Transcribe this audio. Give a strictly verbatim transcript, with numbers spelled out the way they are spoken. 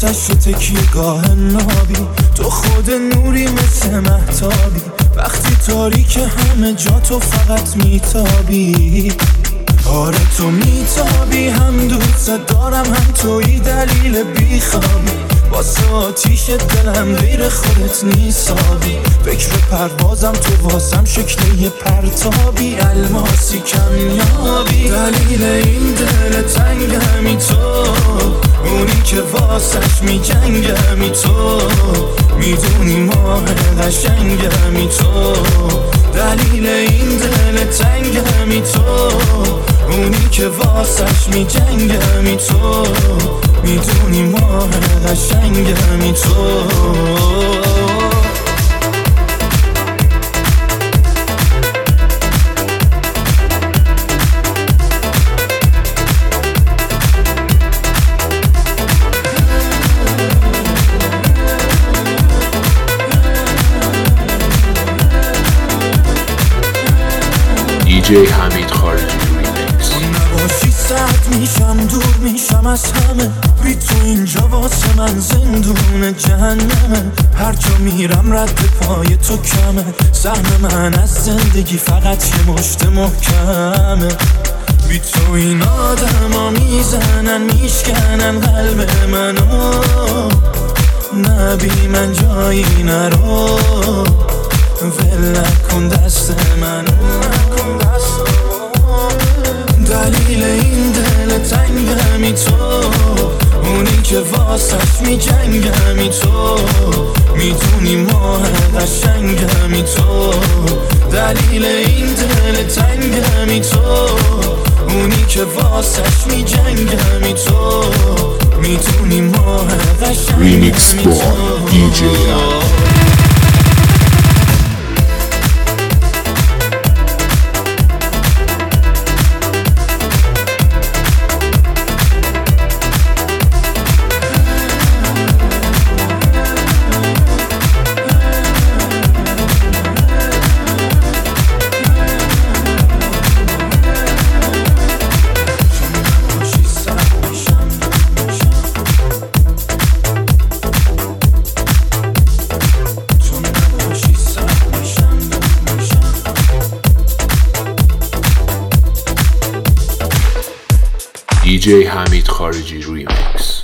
آتش و تکیهگاه نابی، تو خود نوری مثل مهتابی، وقتی تاریک همه جا تو فقط میتابی. آره تو میتابی، هم دوست دارم هم توی دلیل بیخوابی، واسه آتیش دلم غیر خودت نیسابی. فکر پروازم تو واسم شکل یه پرتابی، الماسی کمیابی. دلیل این دل تنگمی تو، اونی که واسش میجنگمی تو، میدونی ماه قشنگمی تو. دلیل این دل تنگمی تو، اونی که واسش میجنگمی تو، میدونی ماه قشنگمی تو. دی جی حمید خارجی ریمیکس. تو نباشی سرد میشم، دور میشم از همه، بی تو اینجا واسه من زندون جهنمه. هر جا میرم رد پای تو کمه، سهم من از زندگی فقط یه مشت محکمه. بی تو این آدم ها میزنن میشکنن قلب منو، نه بی من جایی نرو، ول نکن دست منو. دلیل این دل تنگمی تو، اونی که واسش میجنگمی تو، میدونی ماه قشنگمی تو. دلیل این دل تنگمی تو، اونی که واسش میجنگمی تو، میدونی ماه قشنگمی ریمیکس با دی جی دی جی حمید خارجی ریمیکس.